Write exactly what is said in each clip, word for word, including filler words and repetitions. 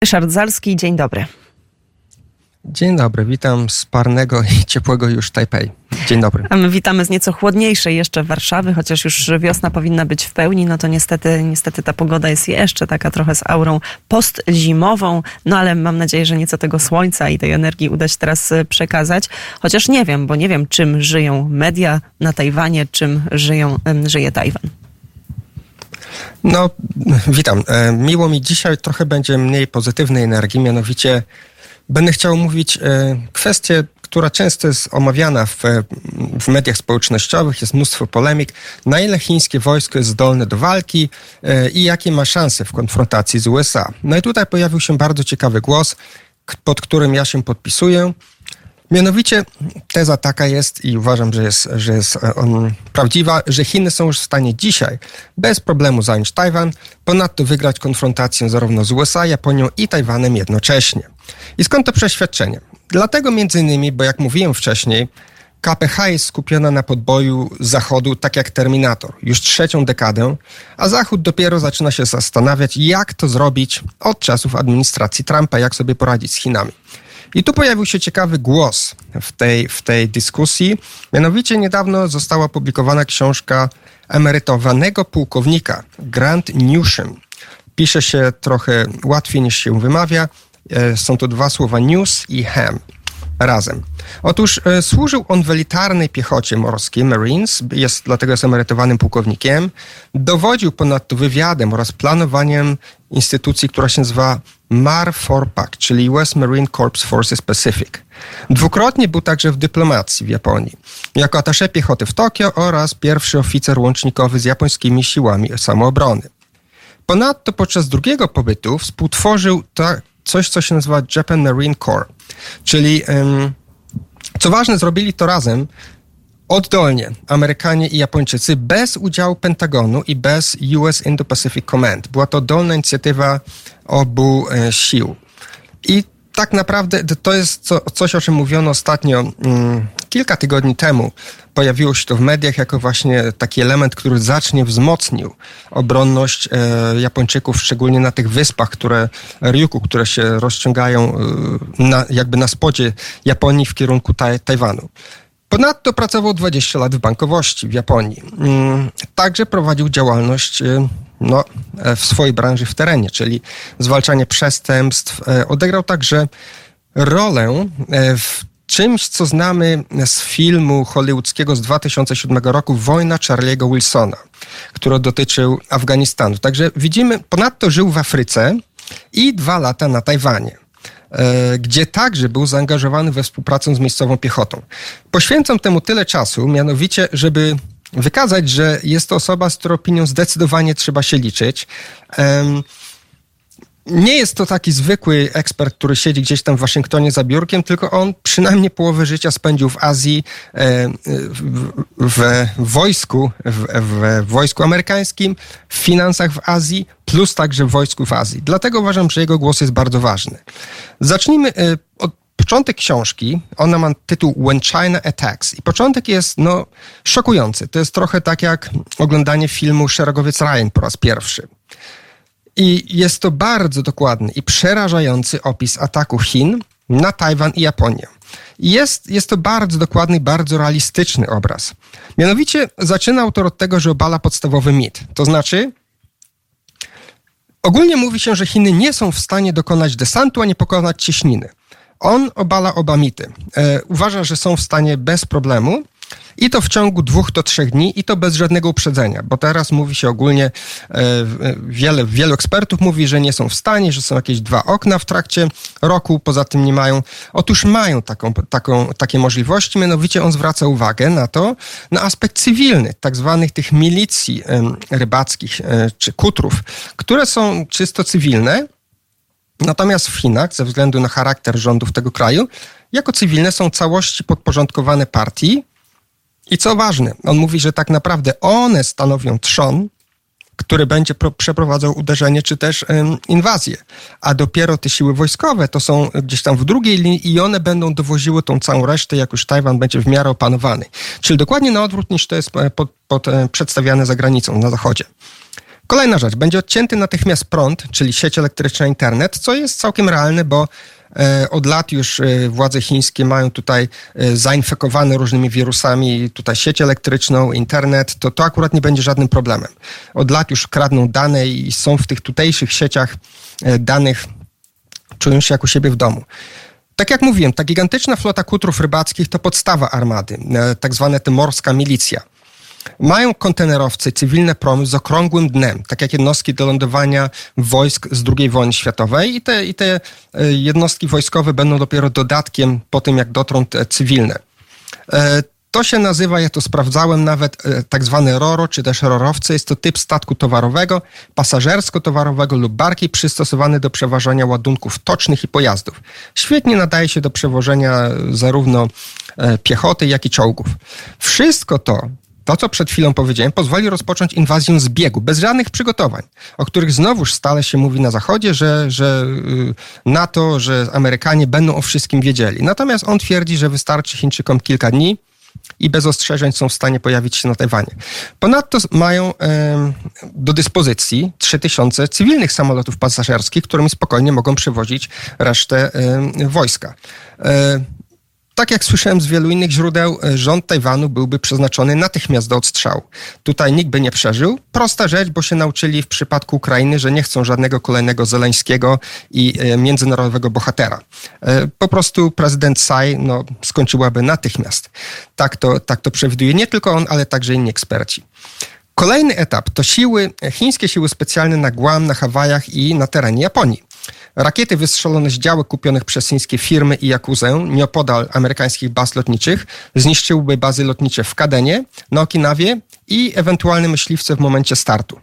Ryszard Zalski, dzień dobry. Dzień dobry, witam z parnego i ciepłego już Tajpej. Dzień dobry. A my witamy z nieco chłodniejszej jeszcze Warszawy, chociaż już wiosna powinna być w pełni, no to niestety, niestety ta pogoda jest jeszcze taka trochę z aurą postzimową, no ale mam nadzieję, że nieco tego słońca i tej energii uda się teraz przekazać, chociaż nie wiem, bo nie wiem, czym żyją media na Tajwanie, czym żyją, żyje Tajwan. No, witam. Miło mi dzisiaj, trochę będzie mniej pozytywnej energii, mianowicie będę chciał mówić kwestię, która często jest omawiana w, w mediach społecznościowych, jest mnóstwo polemik, na ile chińskie wojsko jest zdolne do walki i jakie ma szanse w konfrontacji z U S A. No i tutaj pojawił się bardzo ciekawy głos, pod którym ja się podpisuję. Mianowicie teza taka jest i uważam, że jest, że jest um, prawdziwa, że Chiny są już w stanie dzisiaj bez problemu zająć Tajwan, ponadto wygrać konfrontację zarówno z U S A, Japonią i Tajwanem jednocześnie. I skąd to przeświadczenie? Dlatego między innymi, bo jak mówiłem wcześniej, K P H jest skupiona na podboju Zachodu tak jak Terminator, już trzecią dekadę, a Zachód dopiero zaczyna się zastanawiać, jak to zrobić od czasów administracji Trumpa, jak sobie poradzić z Chinami. I tu pojawił się ciekawy głos w tej, w tej dyskusji. Mianowicie niedawno została opublikowana książka emerytowanego pułkownika Grant Newsham. Pisze się trochę łatwiej niż się wymawia. Są to dwa słowa news i ham razem. Otóż e, służył on w elitarnej piechocie morskiej, Marines, jest, dlatego jest emerytowanym pułkownikiem. Dowodził ponadto wywiadem oraz planowaniem instytucji, która się nazywa M A R four P A C, czyli U S Marine Corps Forces Pacific. Dwukrotnie był także w dyplomacji w Japonii, jako attaché piechoty w Tokio oraz pierwszy oficer łącznikowy z japońskimi siłami samoobrony. Ponadto podczas drugiego pobytu współtworzył ta, coś, co się nazywa Japan Marine Corps, czyli um, co ważne, zrobili to razem, oddolnie, Amerykanie i Japończycy, bez udziału Pentagonu i bez U S Indo-Pacific Command. Była to oddolna inicjatywa obu e, sił. I tak naprawdę to jest co, coś, o czym mówiono ostatnio mm, kilka tygodni temu. Pojawiło się to w mediach jako właśnie taki element, który zacznie wzmocnił obronność e, Japończyków, szczególnie na tych wyspach, które Ryukyu, które się rozciągają e, na, jakby na spodzie Japonii w kierunku taj, Tajwanu. Ponadto pracował dwadzieścia lat w bankowości w Japonii. Także prowadził działalność no, w swojej branży w terenie, czyli zwalczanie przestępstw. Odegrał także rolę w czymś, co znamy z filmu hollywoodzkiego z dwa tysiące siódmego roku, Wojna Charlie'ego Wilsona, który dotyczył Afganistanu. Także widzimy, ponadto żył w Afryce i dwa lata na Tajwanie, gdzie także był zaangażowany we współpracę z miejscową piechotą. Poświęcam temu tyle czasu, mianowicie, żeby wykazać, że jest to osoba, z którą opinią zdecydowanie trzeba się liczyć. Nie jest to taki zwykły ekspert, który siedzi gdzieś tam w Waszyngtonie za biurkiem, tylko on przynajmniej połowę życia spędził w Azji, w, w wojsku, w, w wojsku amerykańskim, w finansach w Azji, plus także w wojsku w Azji. Dlatego uważam, że jego głos jest bardzo ważny. Zacznijmy od początek książki. Ona ma tytuł When China Attacks. I początek jest no, szokujący. To jest trochę tak jak oglądanie filmu Szeregowiec Ryan po raz pierwszy. I jest to bardzo dokładny i przerażający opis ataku Chin na Tajwan i Japonię. I jest, jest to bardzo dokładny i bardzo realistyczny obraz. Mianowicie zaczyna autor od tego, że obala podstawowy mit. To znaczy, ogólnie mówi się, że Chiny nie są w stanie dokonać desantu, a nie pokonać cieśniny. On obala oba mity. E, uważa, że są w stanie bez problemu i to w ciągu dwóch do trzech dni i to bez żadnego uprzedzenia, bo teraz mówi się ogólnie, e, wiele, wielu ekspertów mówi, że nie są w stanie, że są jakieś dwa okna w trakcie roku, poza tym nie mają. Otóż mają taką, taką, takie możliwości, mianowicie on zwraca uwagę na to, na aspekt cywilny, tak zwanych tych milicji e, rybackich e, czy kutrów, które są czysto cywilne. Natomiast w Chinach, ze względu na charakter rządów tego kraju, jako cywilne są całości podporządkowane partii. I co ważne, on mówi, że tak naprawdę one stanowią trzon, który będzie pro- przeprowadzał uderzenie czy też ym, inwazję. A dopiero te siły wojskowe to są gdzieś tam w drugiej linii i one będą dowoziły tą całą resztę, jak już Tajwan będzie w miarę opanowany. Czyli dokładnie na odwrót niż to jest pod, pod, przedstawiane za granicą, na zachodzie. Kolejna rzecz, będzie odcięty natychmiast prąd, czyli sieć elektryczna, internet, co jest całkiem realne, bo od lat już władze chińskie mają tutaj zainfekowane różnymi wirusami tutaj sieć elektryczną, internet, to to akurat nie będzie żadnym problemem. Od lat już kradną dane i są w tych tutejszych sieciach danych, czują się jak u siebie w domu. Tak jak mówiłem, ta gigantyczna flota kutrów rybackich to podstawa armady, tak zwana ta morska milicja. Mają kontenerowce, cywilne promy z okrągłym dnem, tak jak jednostki do lądowania wojsk z drugiej wojny światowej i te, i te jednostki wojskowe będą dopiero dodatkiem po tym, jak dotrą te cywilne. To się nazywa, ja to sprawdzałem nawet, tak zwane roro, czy też rorowce. Jest to typ statku towarowego, pasażersko-towarowego lub barki przystosowany do przeważania ładunków tocznych i pojazdów. Świetnie nadaje się do przewożenia zarówno piechoty, jak i czołgów. Wszystko to, to co przed chwilą powiedziałem, pozwoli rozpocząć inwazję z biegu, bez żadnych przygotowań, o których znowuż stale się mówi na Zachodzie, że, że NATO, że Amerykanie będą o wszystkim wiedzieli. Natomiast on twierdzi, że wystarczy Chińczykom kilka dni i bez ostrzeżeń są w stanie pojawić się na Tajwanie. Ponadto mają e, do dyspozycji trzy tysiące cywilnych samolotów pasażerskich, którymi spokojnie mogą przewozić resztę e, wojska. E, Tak jak słyszałem z wielu innych źródeł, rząd Tajwanu byłby przeznaczony natychmiast do odstrzału. Tutaj nikt by nie przeżył. Prosta rzecz, bo się nauczyli w przypadku Ukrainy, że nie chcą żadnego kolejnego Zeleńskiego i międzynarodowego bohatera. Po prostu prezydent Tsai no, skończyłaby natychmiast. Tak to, tak to przewiduje nie tylko on, ale także inni eksperci. Kolejny etap to siły, chińskie siły specjalne na Guam, na Hawajach i na terenie Japonii. Rakiety wystrzelone z działek kupionych przez chińskie firmy i Jakuzę nieopodal amerykańskich baz lotniczych zniszczyłyby bazy lotnicze w Kadenie, na Okinawie i ewentualne myśliwce w momencie startu.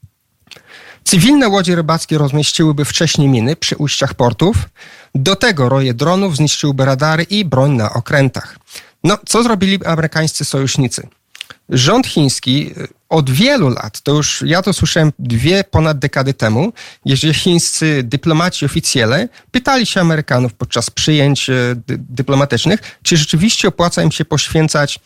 Cywilne łodzie rybackie rozmieściłyby wcześniej miny przy ujściach portów. Do tego roje dronów zniszczyłyby radary i broń na okrętach. No, co zrobili amerykańscy sojusznicy? Rząd chiński od wielu lat, to już ja to słyszałem dwie ponad dekady temu, jeżeli chińscy dyplomaci, oficjele pytali się Amerykanów podczas przyjęć dy- dyplomatycznych, czy rzeczywiście opłaca im się poświęcać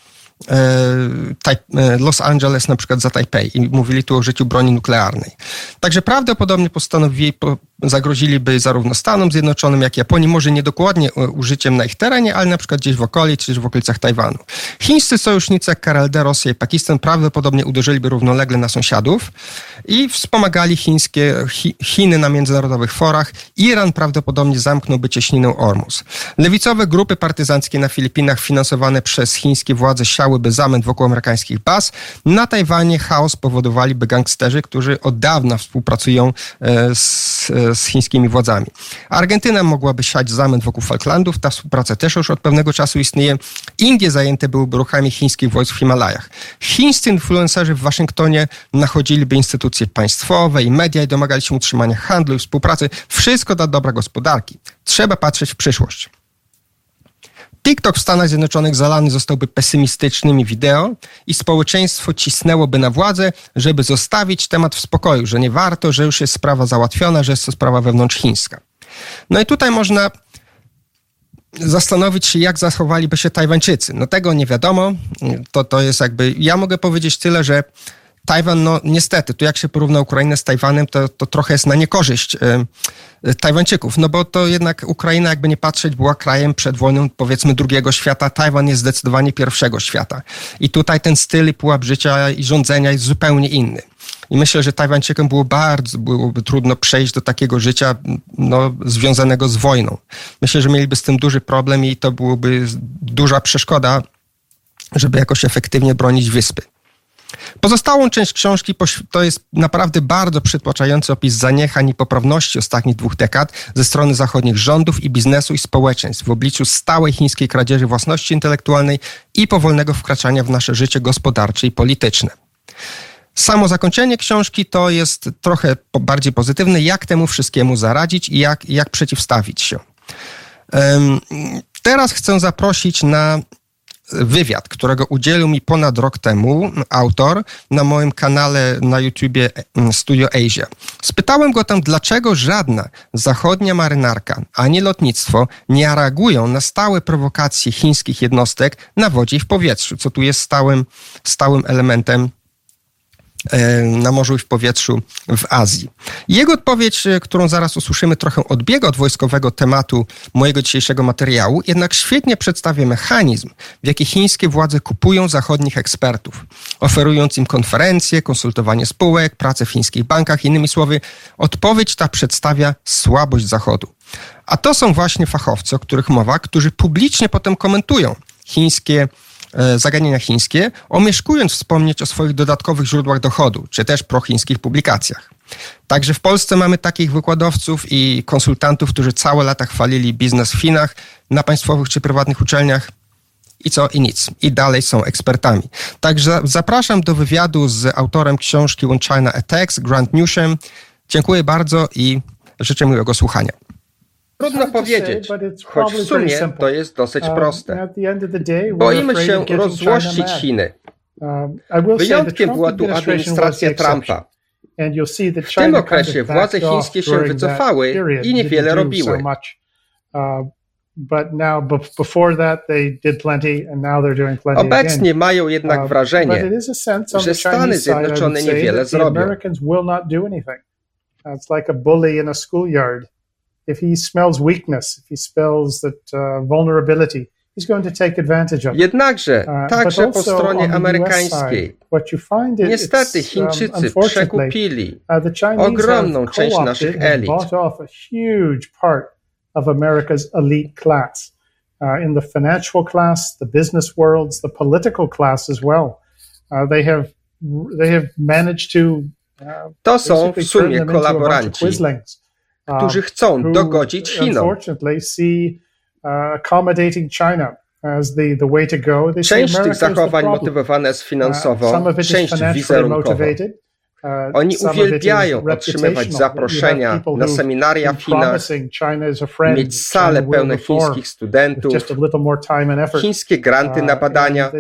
Los Angeles na przykład za Tajpej i mówili tu o użyciu broni nuklearnej. Także prawdopodobnie postanowili, zagroziliby zarówno Stanom Zjednoczonym, jak i Japonii, może nie dokładnie użyciem na ich terenie, ale na przykład gdzieś w okolicy, czy w okolicach Tajwanu. Chińscy sojusznicy jak K R L D, Rosja i Pakistan prawdopodobnie uderzyliby równolegle na sąsiadów i wspomagali chińskie, Chi, Chiny na międzynarodowych forach. Iran prawdopodobnie zamknąłby cieśninę Ormus. Lewicowe grupy partyzanckie na Filipinach finansowane przez chińskie władze siałyby zamęt wokół amerykańskich baz. Na Tajwanie chaos powodowaliby gangsterzy, którzy od dawna współpracują z, z chińskimi władzami. Argentyna mogłaby siać zamęt wokół Falklandów. Ta współpraca też już od pewnego czasu istnieje. Indie zajęte byłyby ruchami chińskich wojsk w Himalajach. Chińscy influencerzy w Waszyngtonie nachodziliby instytucje państwowe i media i domagali się utrzymania handlu i współpracy. Wszystko dla dobra gospodarki. Trzeba patrzeć w przyszłość. TikTok w Stanach Zjednoczonych zalany zostałby pesymistycznymi wideo i społeczeństwo cisnęłoby na władzę, żeby zostawić temat w spokoju, że nie warto, że już jest sprawa załatwiona, że jest to sprawa wewnątrzchińska. No i tutaj można zastanowić się, jak zachowaliby się Tajwańczycy. No tego nie wiadomo. To, to jest jakby... Ja mogę powiedzieć tyle, że Tajwan, no niestety, tu jak się porówna Ukrainę z Tajwanem, to, to trochę jest na niekorzyść y, Tajwańczyków, no bo to jednak Ukraina, jakby nie patrzeć, była krajem przed wojną, powiedzmy, drugiego świata. Tajwan jest zdecydowanie pierwszego świata. I tutaj ten styl i pułap życia i rządzenia jest zupełnie inny. I myślę, że Tajwańczykom było bardzo, byłoby trudno przejść do takiego życia no, związanego z wojną. Myślę, że mieliby z tym duży problem i to byłoby duża przeszkoda, żeby jakoś efektywnie bronić wyspy. Pozostałą część książki to jest naprawdę bardzo przytłaczający opis zaniechań i poprawności ostatnich dwóch dekad ze strony zachodnich rządów i biznesu i społeczeństw w obliczu stałej chińskiej kradzieży własności intelektualnej i powolnego wkraczania w nasze życie gospodarcze i polityczne. Samo zakończenie książki to jest trochę bardziej pozytywne, jak temu wszystkiemu zaradzić i jak, jak przeciwstawić się. Um, teraz chcę zaprosić na wywiad, którego udzielił mi ponad rok temu autor na moim kanale na YouTubie Studio Asia. Spytałem go tam, dlaczego żadna zachodnia marynarka ani lotnictwo nie reagują na stałe prowokacje chińskich jednostek na wodzie i w powietrzu, co tu jest stałym, stałym elementem na morzu i w powietrzu w Azji. Jego odpowiedź, którą zaraz usłyszymy, trochę odbiega od wojskowego tematu mojego dzisiejszego materiału, jednak świetnie przedstawia mechanizm, w jaki chińskie władze kupują zachodnich ekspertów, oferując im konferencje, konsultowanie spółek, pracę w chińskich bankach. Innymi słowy, odpowiedź ta przedstawia słabość Zachodu. A to są właśnie fachowcy, o których mowa, którzy publicznie potem komentują chińskie zagadnienia chińskie, omieszkując wspomnieć o swoich dodatkowych źródłach dochodu, czy też prochińskich publikacjach. Także w Polsce mamy takich wykładowców i konsultantów, którzy całe lata chwalili biznes w Chinach, na państwowych czy prywatnych uczelniach i co? I nic. I dalej są ekspertami. Także zapraszam do wywiadu z autorem książki When China Attacks, Grant Newsham. Dziękuję bardzo i życzę miłego słuchania. Trudno powiedzieć, choć w sumie to jest dosyć proste. Boimy się rozzłościć Chiny. Wyjątkiem była tu administracja Trumpa. W tym okresie władze chińskie się wycofały i niewiele robiły. Obecnie mają jednak wrażenie, że Stany Zjednoczone niewiele zrobią. If he smells weakness, if he smells that uh, vulnerability, he's going to take advantage of it. Jednakże także po stronie amerykańskiej niestety Chińczycy przekupili ogromną część naszych elit. Bought off a huge part of America's elite class, uh, in the financial class, the business worlds, the political class as well. Uh, they have they have managed to uh, to są w sumie kolaboranci, którzy chcą dogodzić Chinom. Część tych zachowań motywowana jest finansowo, część wizerunkowo. Oni uwielbiają otrzymywać zaproszenia na seminaria w Chinach, mieć sale pełne chińskich studentów, chińskie granty na badania.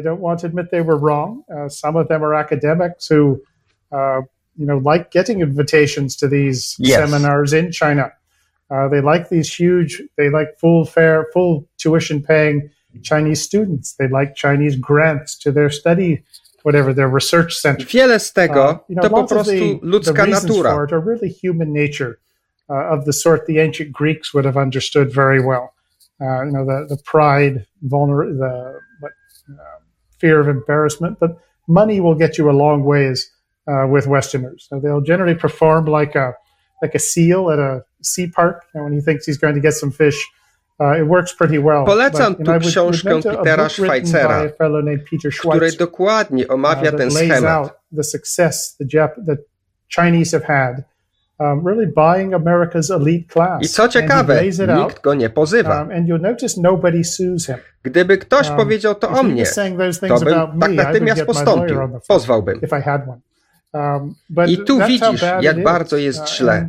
You know, like getting invitations to these yes. seminars in China. Uh, they like these huge, they like full fare, full tuition paying Chinese students. They like Chinese grants to their study, whatever, their research center. Wiele z tego uh, you know, to po prostu the, ludzka the natura. For it are really human nature uh, of the sort the ancient Greeks would have understood very well. Uh, you know, the, the pride, vulner, the uh, fear of embarrassment, but money will get you a long ways Uh, with Westerners. So they'll generally perform like a like a seal at a sea park, and when he thinks he's going to get some fish, uh, it works pretty well. Polecam tu książkę Petera Schweizera, w której dokładnie omawia ten schemat. The success the, Jap- the Chinese have had, um, really buying America's elite class. I co ciekawe, nikt go nie pozywa. Um, and you'll notice nobody sues him. Gdyby ktoś um, powiedział to o mnie, to bym tak natychmiast postąpił, pozwałbym. If I had one. Um, but I tu widzisz, jak bardzo jest źle.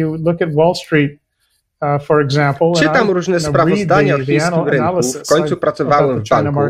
Czytam różne sprawozdania o chińskim rynku, w końcu pracowałem w banku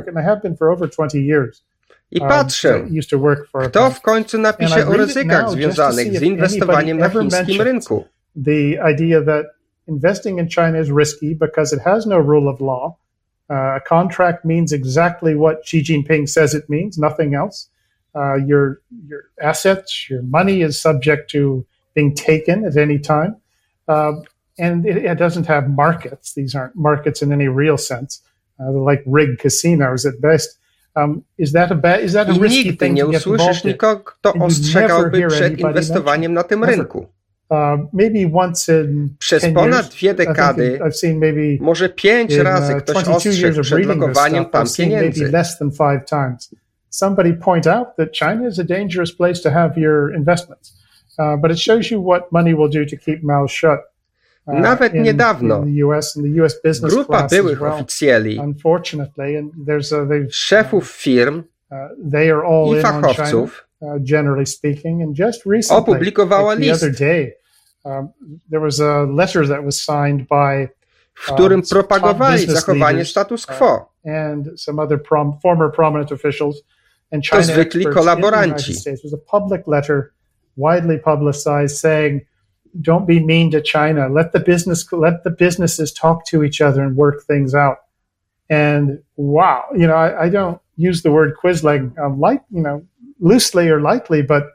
i patrzę, kto w końcu napisze o ryzykach związanych z inwestowaniem na chińskim rynku. The idea that investing in China is risky because it has no rule of law. A contract means exactly what Xi Jinping says it means, nothing else. Uh, your your assets, your money is subject to being taken at any time, uh, and it, it doesn't have markets. These aren't markets in any real sense. Uh, they're like rigged casinos at best. Um, is that a bad? Is that a risky thing to get involved in? I nigdy nie usłyszysz nikogo, kto ostrzegałby przed inwestowaniem na tym rynku. Uh, maybe once in Przez ponad dwie dekady, I've seen maybe może pięć razy ktoś ostrzegł przed lokowaniem tam pieniędzy. Less than five times. Somebody point out that China is a dangerous place to have your investments, uh, but it shows you what money will do to keep mouths shut. Uh, Nawet in, niedawno in the U S, in the U S business grupa byłych well, oficjeli, unfortunately, and there's a, szefów firm uh, they are all i in fachowców on China, uh, generally speaking, and just recently, opublikowała like the list, other day, um, there was a letter that was signed by w którym um, propagowali zachowanie status quo uh, and some other prom, former prominent officials. And China to zwykli kolaboranci. It was a public letter, widely publicized, saying, "Don't be mean to China. Let the business, let the businesses talk to each other and work things out." And wow, you know, I, I don't use the word quisling um, light, you know, loosely or lightly, but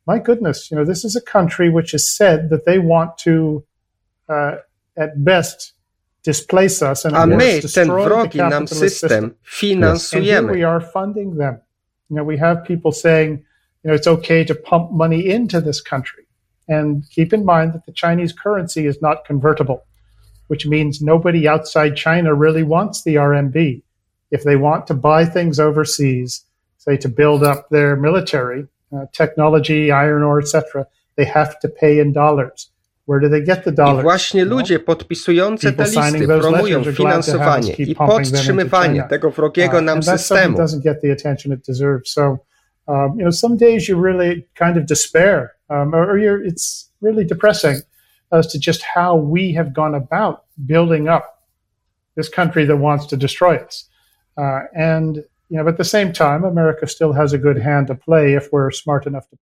my goodness, you know, this is a country which has said that they want to, uh, at best, displace us and A my ten destroy the wrogi nam capitalist system system. And here finansujemy. we are funding them. You know, we have people saying, you know, it's okay to pump money into this country. And keep in mind that the Chinese currency is not convertible, which means nobody outside China really wants the R M B. If they want to buy things overseas, say to build up their military, uh, technology, iron ore, et cetera, they have to pay in dollars. Where do they get the I dollars? właśnie ludzie podpisujący te People signing listy those promują letters are glad to have us finansowanie keep i pumping them into podtrzymywanie China. tego wrogiego Uh, nam and that something systemu. doesn't get the attention it deserves. So, um, you know, some days you really kind of despair, um, or, or you're, it's really depressing as to just how we have gone about building up this country that wants to destroy us. Uh, and, you know, but at the same time, America still has a good hand to play if we're smart enough to